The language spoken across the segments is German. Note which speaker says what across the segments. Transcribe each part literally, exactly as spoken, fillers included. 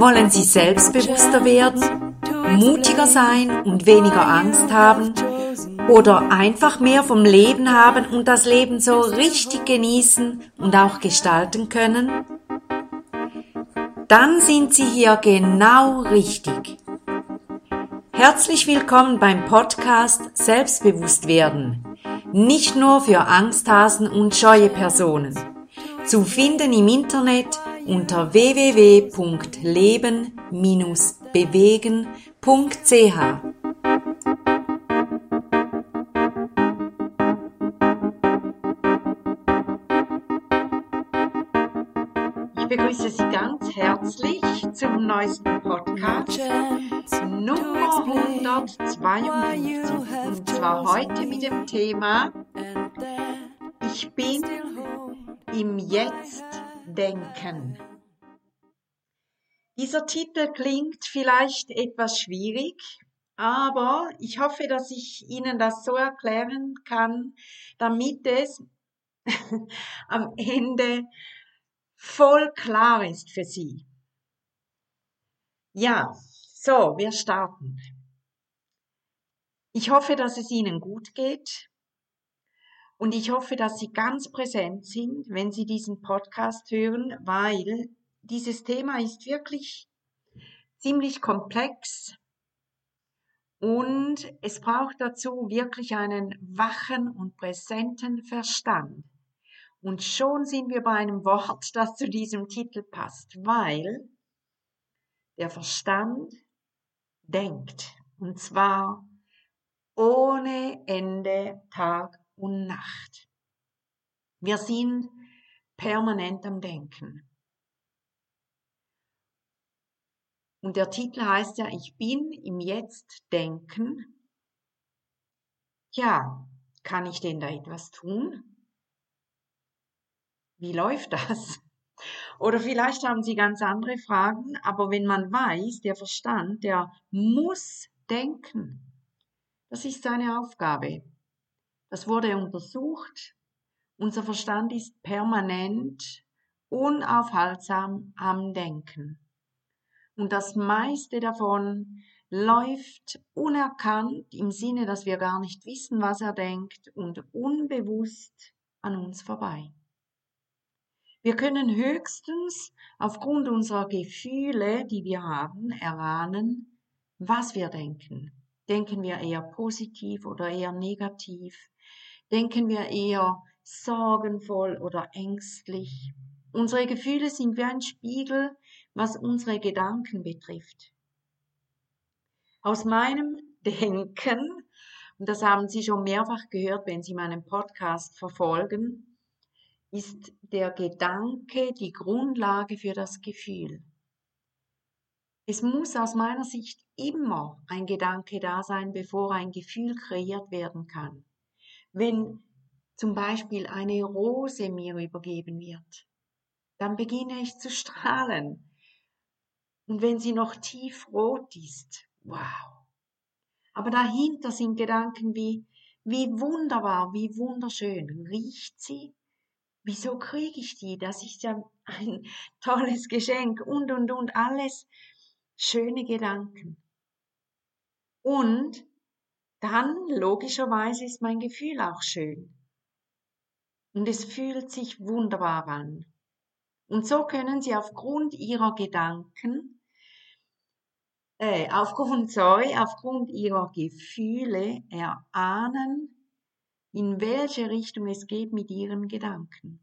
Speaker 1: Wollen Sie selbstbewusster werden, mutiger sein und weniger Angst haben oder einfach mehr vom Leben haben und das Leben so richtig genießen und auch gestalten können? Dann sind Sie hier genau richtig. Herzlich willkommen beim Podcast Selbstbewusst werden. Nicht nur für Angsthasen und scheue Personen. Zu finden im Internet unter w w w punkt leben Bindestrich bewegen punkt c h. Ich begrüße Sie ganz herzlich zum neuesten Podcast, Nummer hundertzweiundfünfzig, und zwar heute mit dem Thema Ich bin im Jetzt denken. Dieser Titel klingt vielleicht etwas schwierig, aber ich hoffe, dass ich Ihnen das so erklären kann, damit es am Ende voll klar ist für Sie. Ja, so, wir starten. Ich hoffe, dass es Ihnen gut geht und ich hoffe, dass Sie ganz präsent sind, wenn Sie diesen Podcast hören, weil dieses Thema ist wirklich ziemlich komplex und es braucht dazu wirklich einen wachen und präsenten Verstand. Und schon sind wir bei einem Wort, das zu diesem Titel passt, weil der Verstand denkt, und zwar ohne Ende, Tag und Nacht. Wir sind permanent am Denken. Und der Titel heißt ja, ich bin im Jetzt denken. Ja, kann ich denn da etwas tun? Wie läuft das? Oder vielleicht haben Sie ganz andere Fragen, aber wenn man weiß, der Verstand, der muss denken. Das ist seine Aufgabe. Das wurde untersucht. Unser Verstand ist permanent, unaufhaltsam am Denken. Und das meiste davon läuft unerkannt im Sinne, dass wir gar nicht wissen, was er denkt, und unbewusst an uns vorbei. Wir können höchstens aufgrund unserer Gefühle, die wir haben, erahnen, was wir denken. Denken wir eher positiv oder eher negativ? Denken wir eher sorgenvoll oder ängstlich? Unsere Gefühle sind wie ein Spiegel, was unsere Gedanken betrifft. Aus meinem Denken, und das haben Sie schon mehrfach gehört, wenn Sie meinen Podcast verfolgen, ist der Gedanke die Grundlage für das Gefühl. Es muss aus meiner Sicht immer ein Gedanke da sein, bevor ein Gefühl kreiert werden kann. Wenn zum Beispiel eine Rose mir übergeben wird, dann beginne ich zu strahlen. Und wenn sie noch tiefrot ist, wow. Aber dahinter sind Gedanken wie, wie wunderbar, wie wunderschön. Riecht sie? Wieso kriege ich die? Das ist ja ein tolles Geschenk und, und, und, alles schöne Gedanken. Und dann, logischerweise, ist mein Gefühl auch schön. Und es fühlt sich wunderbar an. Und so können Sie aufgrund Ihrer Gedanken, äh, aufgrund, sorry, aufgrund Ihrer Gefühle erahnen, in welche Richtung es geht mit Ihren Gedanken.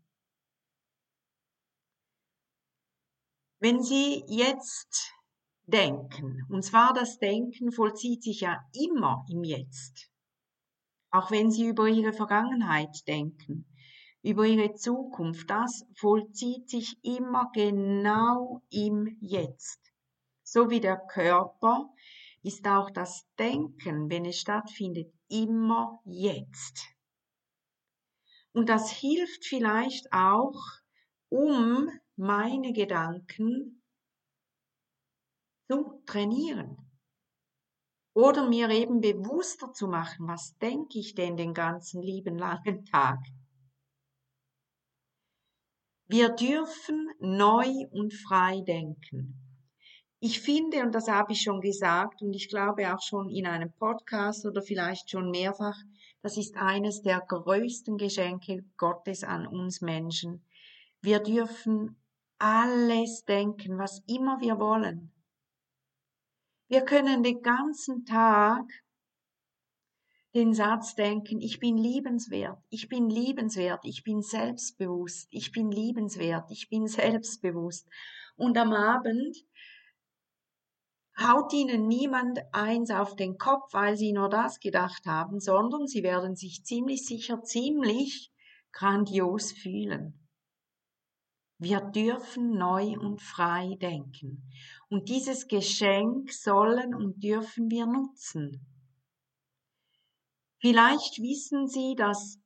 Speaker 1: Wenn Sie jetzt denken, und zwar das Denken vollzieht sich ja immer im Jetzt, auch wenn Sie über Ihre Vergangenheit denken, über Ihre Zukunft, das vollzieht sich immer genau im Jetzt. So wie der Körper ist auch das Denken, wenn es stattfindet, immer jetzt. Und das hilft vielleicht auch, um meine Gedanken zu trainieren. Oder mir eben bewusster zu machen, was denke ich denn den ganzen lieben langen Tag. Wir dürfen neu und frei denken. Ich finde, und das habe ich schon gesagt und ich glaube auch schon in einem Podcast oder vielleicht schon mehrfach, das ist eines der größten Geschenke Gottes an uns Menschen. Wir dürfen alles denken, was immer wir wollen. Wir können den ganzen Tag den Satz denken, ich bin liebenswert, ich bin liebenswert, ich bin selbstbewusst, ich bin liebenswert, ich bin selbstbewusst. Und am Abend haut ihnen niemand eins auf den Kopf, weil sie nur das gedacht haben, sondern sie werden sich ziemlich sicher ziemlich grandios fühlen. Wir dürfen neu und frei denken. Und dieses Geschenk sollen und dürfen wir nutzen. Vielleicht wissen Sie, dass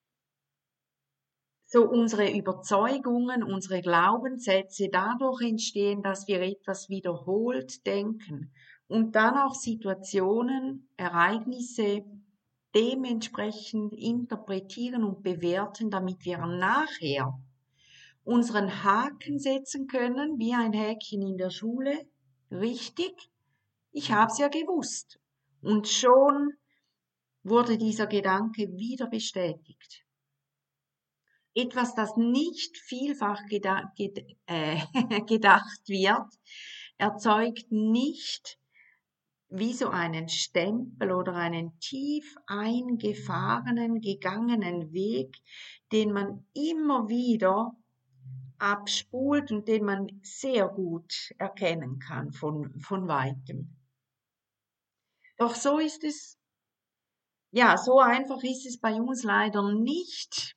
Speaker 1: so unsere Überzeugungen, unsere Glaubenssätze dadurch entstehen, dass wir etwas wiederholt denken und dann auch Situationen, Ereignisse dementsprechend interpretieren und bewerten, damit wir nachher unseren Haken setzen können, wie ein Häkchen in der Schule. Richtig, ich habe es ja gewusst. Und schon wurde dieser Gedanke wieder bestätigt. Etwas, das nicht vielfach geda ged äh, gedacht wird, erzeugt nicht wie so einen Stempel oder einen tief eingefahrenen, gegangenen Weg, den man immer wieder abspult und den man sehr gut erkennen kann von, von weitem. Doch so ist es, ja, so einfach ist es bei uns leider nicht.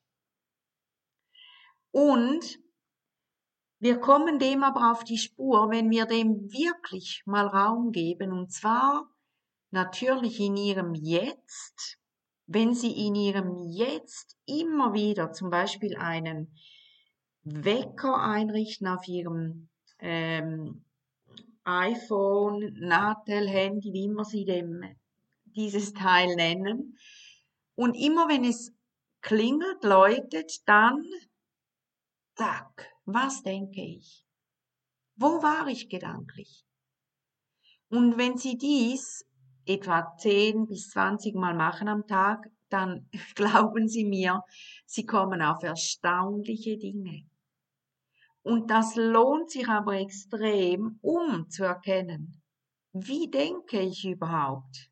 Speaker 1: Und wir kommen dem aber auf die Spur, wenn wir dem wirklich mal Raum geben, und zwar natürlich in ihrem Jetzt, wenn sie in ihrem Jetzt immer wieder zum Beispiel einen Wecker einrichten auf ihrem ähm, iPhone, Natel, Handy, wie immer sie dem, dieses Teil nennen, und immer wenn es klingelt, läutet, dann, zack, was denke ich? Wo war ich gedanklich? Und wenn Sie dies etwa zehn bis zwanzig Mal machen am Tag, dann glauben Sie mir, Sie kommen auf erstaunliche Dinge. Und das lohnt sich aber extrem, um zu erkennen, wie denke ich überhaupt?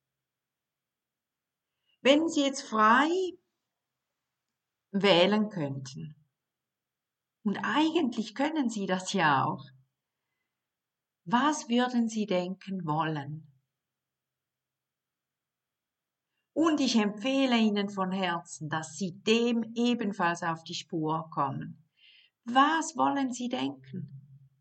Speaker 1: Wenn Sie jetzt frei wählen könnten, und eigentlich können Sie das ja auch, was würden Sie denken wollen? Und ich empfehle Ihnen von Herzen, dass Sie dem ebenfalls auf die Spur kommen. Was wollen Sie denken?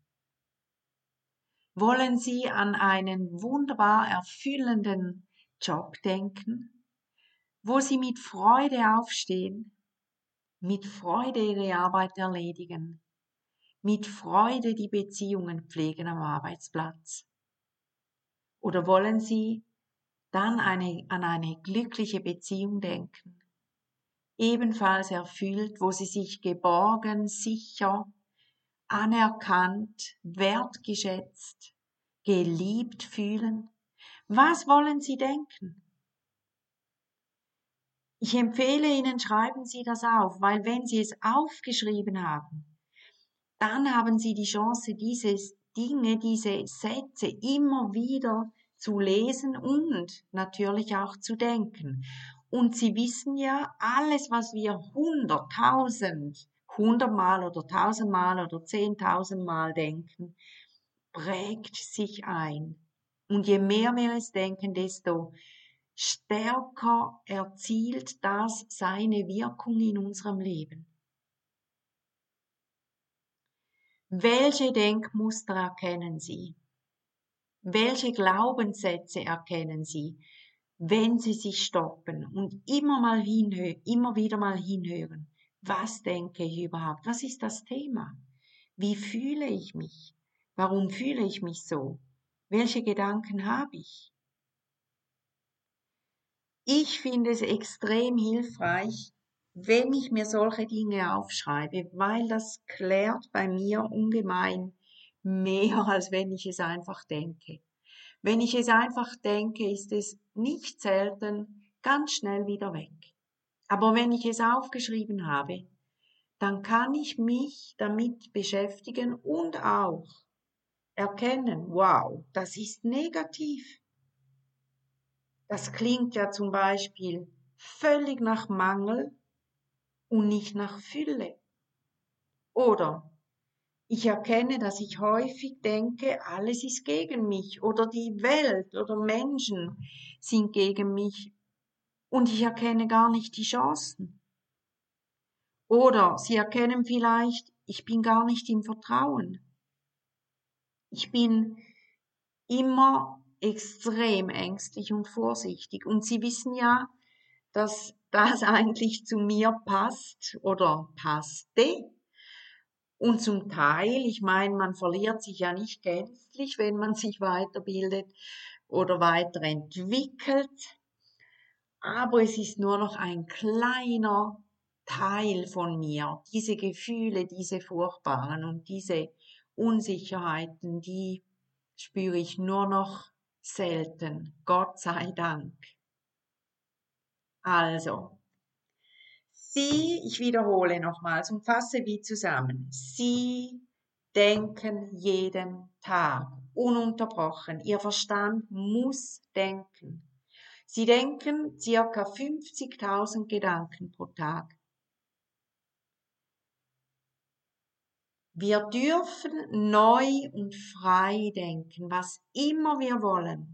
Speaker 1: Wollen Sie an einen wunderbar erfüllenden Job denken, wo Sie mit Freude aufstehen, mit Freude Ihre Arbeit erledigen, mit Freude die Beziehungen pflegen am Arbeitsplatz? Oder wollen Sie dann eine, an eine glückliche Beziehung denken, ebenfalls erfüllt, wo Sie sich geborgen, sicher, anerkannt, wertgeschätzt, geliebt fühlen? Was wollen Sie denken? Ich empfehle Ihnen, schreiben Sie das auf, weil wenn Sie es aufgeschrieben haben, dann haben Sie die Chance, diese Dinge, diese Sätze immer wieder zu lesen und natürlich auch zu denken. Und Sie wissen ja, alles, was wir hunderttausend, hundertmal oder tausendmal oder zehntausendmal denken, prägt sich ein. Und je mehr wir es denken, desto stärker erzielt das seine Wirkung in unserem Leben. Welche Denkmuster erkennen Sie? Welche Glaubenssätze erkennen Sie, wenn Sie sich stoppen und immer mal hinhören, immer wieder mal hinhören? Was denke ich überhaupt? Was ist das Thema? Wie fühle ich mich? Warum fühle ich mich so? Welche Gedanken habe ich? Ich finde es extrem hilfreich, wenn ich mir solche Dinge aufschreibe, weil das klärt bei mir ungemein mehr, als wenn ich es einfach denke. Wenn ich es einfach denke, ist es nicht selten ganz schnell wieder weg. Aber wenn ich es aufgeschrieben habe, dann kann ich mich damit beschäftigen und auch erkennen, wow, das ist negativ. Das klingt ja zum Beispiel völlig nach Mangel und nicht nach Fülle. Oder ich erkenne, dass ich häufig denke, alles ist gegen mich oder die Welt oder Menschen sind gegen mich und ich erkenne gar nicht die Chancen. Oder Sie erkennen vielleicht, ich bin gar nicht im Vertrauen. Ich bin immer extrem ängstlich und vorsichtig. Und Sie wissen ja, dass das eigentlich zu mir passt oder passte. Und zum Teil, ich meine, man verliert sich ja nicht gänzlich, wenn man sich weiterbildet oder weiterentwickelt. Aber es ist nur noch ein kleiner Teil von mir. Diese Gefühle, diese furchtbaren und diese Unsicherheiten, die spüre ich nur noch selten. Gott sei Dank. Also, Sie, ich wiederhole nochmals und fasse wie zusammen. Sie denken jeden Tag, ununterbrochen. Ihr Verstand muss denken. Sie denken circa fünfzigtausend Gedanken pro Tag. Wir dürfen neu und frei denken, was immer wir wollen.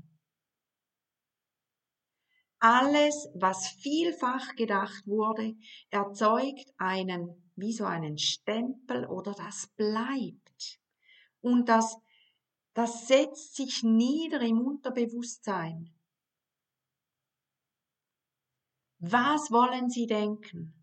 Speaker 1: Alles, was vielfach gedacht wurde, erzeugt einen, wie so einen Stempel oder das bleibt. Und das, das setzt sich nieder im Unterbewusstsein. Was wollen Sie denken?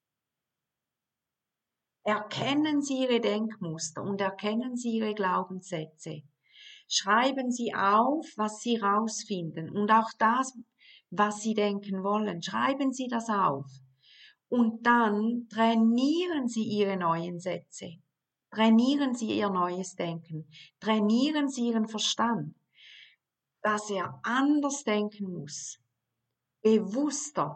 Speaker 1: Erkennen Sie Ihre Denkmuster und erkennen Sie Ihre Glaubenssätze. Schreiben Sie auf, was Sie rausfinden und auch das, was Sie denken wollen. Schreiben Sie das auf. Und dann trainieren Sie Ihre neuen Sätze. Trainieren Sie Ihr neues Denken. Trainieren Sie Ihren Verstand, dass er anders denken muss. Bewusster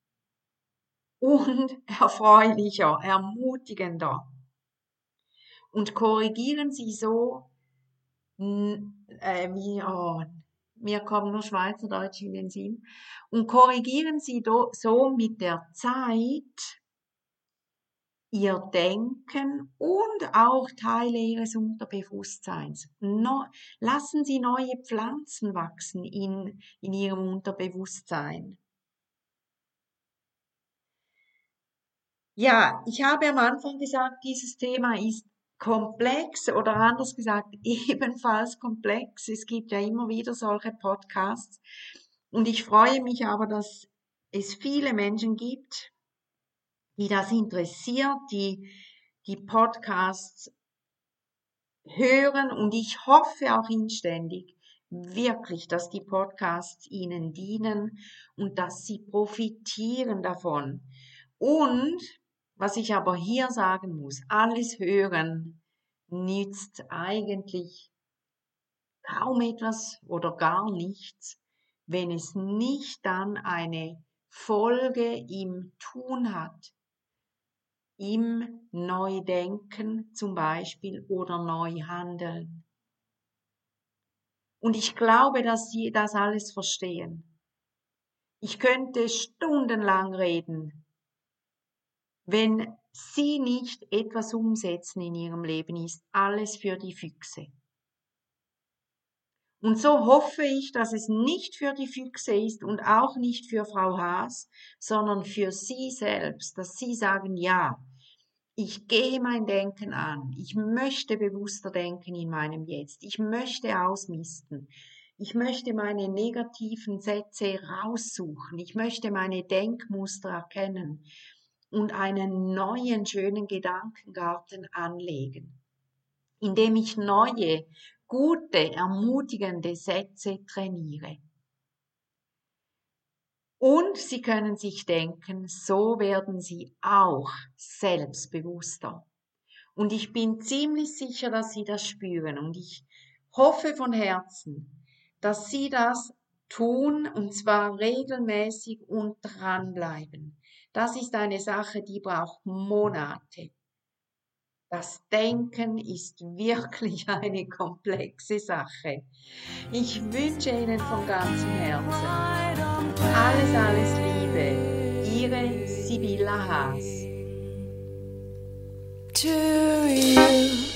Speaker 1: und erfreulicher, ermutigender. Und korrigieren Sie so, äh, wie, oh, mir kommen nur Schweizerdeutsch in den Sinn, und korrigieren Sie do, so mit der Zeit Ihr Denken und auch Teile Ihres Unterbewusstseins. No, lassen Sie neue Pflanzen wachsen in, in Ihrem Unterbewusstsein. Ja, ich habe am Anfang gesagt, dieses Thema ist komplex oder anders gesagt ebenfalls komplex. Es gibt ja immer wieder solche Podcasts und ich freue mich aber, dass es viele Menschen gibt, die das interessiert, die die Podcasts hören und ich hoffe auch inständig wirklich, dass die Podcasts Ihnen dienen und dass Sie profitieren davon. Und was ich aber hier sagen muss, alles Hören nützt eigentlich kaum etwas oder gar nichts, wenn es nicht dann eine Folge im Tun hat, im Neudenken zum Beispiel oder Neuhandeln. Und ich glaube, dass Sie das alles verstehen. Ich könnte stundenlang reden. Wenn Sie nicht etwas umsetzen in Ihrem Leben, ist alles für die Füchse. Und so hoffe ich, dass es nicht für die Füchse ist und auch nicht für Frau Haas, sondern für Sie selbst, dass Sie sagen, ja, ich gehe mein Denken an, ich möchte bewusster denken in meinem Jetzt, ich möchte ausmisten, ich möchte meine negativen Sätze raussuchen, ich möchte meine Denkmuster erkennen und einen neuen, schönen Gedankengarten anlegen, indem ich neue, gute, ermutigende Sätze trainiere. Und Sie können sich denken, so werden Sie auch selbstbewusster. Und ich bin ziemlich sicher, dass Sie das spüren. Und ich hoffe von Herzen, dass Sie das tun, und zwar regelmäßig und dranbleiben. Das ist eine Sache, die braucht Monate. Das Denken ist wirklich eine komplexe Sache. Ich wünsche Ihnen von ganzem Herzen alles, alles Liebe. Ihre Sibylla Haas.
Speaker 2: To you.